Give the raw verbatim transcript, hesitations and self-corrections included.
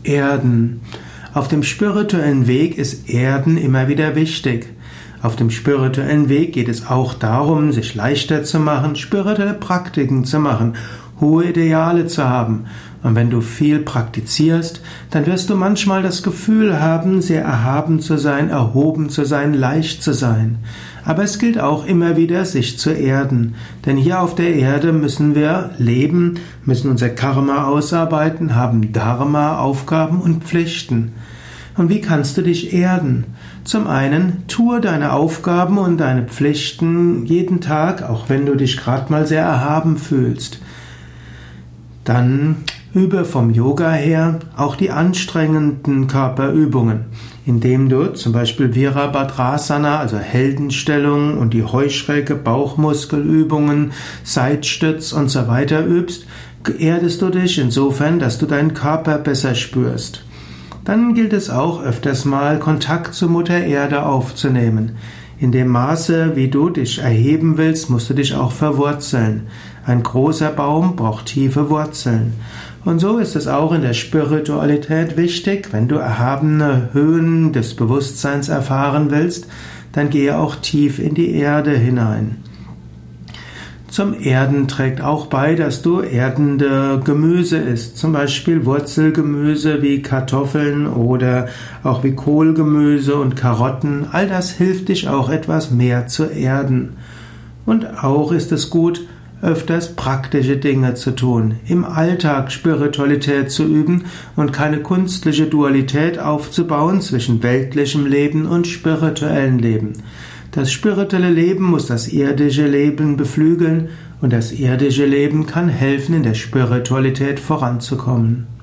Erden. Auf dem spirituellen Weg ist Erden immer wieder wichtig. Auf dem spirituellen Weg geht es auch darum, sich leichter zu machen, spirituelle Praktiken zu machen, hohe Ideale zu haben. Und wenn du viel praktizierst, dann wirst du manchmal das Gefühl haben, sehr erhaben zu sein, erhoben zu sein, leicht zu sein. Aber es gilt auch immer wieder, sich zu erden. Denn hier auf der Erde müssen wir leben, müssen unser Karma ausarbeiten, haben Dharma, Aufgaben und Pflichten. Und wie kannst du dich erden? Zum einen, tue deine Aufgaben und deine Pflichten jeden Tag, auch wenn du dich gerade mal sehr erhaben fühlst. Dann übe vom Yoga her auch die anstrengenden Körperübungen, indem du zum Beispiel Virabhadrasana, also Heldenstellung und die Heuschrecke, Bauchmuskelübungen, Seitstütz und so weiter übst, erdest du dich insofern, dass du deinen Körper besser spürst. Dann gilt es auch öfters mal Kontakt zu Mutter Erde aufzunehmen. In dem Maße, wie du dich erheben willst, musst du dich auch verwurzeln. Ein großer Baum braucht tiefe Wurzeln. Und so ist es auch in der Spiritualität wichtig, wenn du erhabene Höhen des Bewusstseins erfahren willst, dann gehe auch tief in die Erde hinein. Zum Erden trägt auch bei, dass du erdende Gemüse isst, zum Beispiel Wurzelgemüse wie Kartoffeln oder auch wie Kohlgemüse und Karotten. All das hilft dich auch etwas mehr zu erden. Und auch ist es gut, öfters praktische Dinge zu tun, im Alltag Spiritualität zu üben und keine künstliche Dualität aufzubauen zwischen weltlichem Leben und spirituellem Leben. Das spirituelle Leben muss das irdische Leben beflügeln und das irdische Leben kann helfen, in der Spiritualität voranzukommen.